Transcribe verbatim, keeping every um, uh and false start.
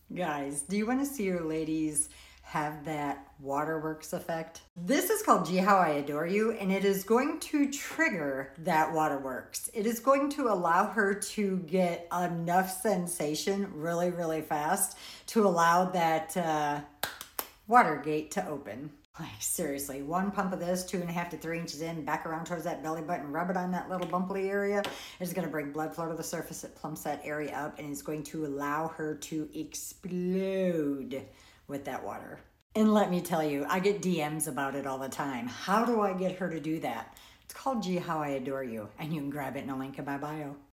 Guys, do you want to see your ladies have that waterworks effect? This is called Gee How I Adore You, and it is going to trigger that waterworks. It is going to allow her to get enough sensation really, really fast to allow that uh, water gate to open. Like, seriously, one pump of this, two and a half to three inches in, back around towards that belly button, rub it on that little bumpy area. It's going to bring blood flow to the surface. It plumps that area up and it's going to allow her to explode with that water. And let me tell you, I get D Ms about it all the time. How do I get her to do that? It's called Gee How I Adore You, and you can grab it in a link in my bio.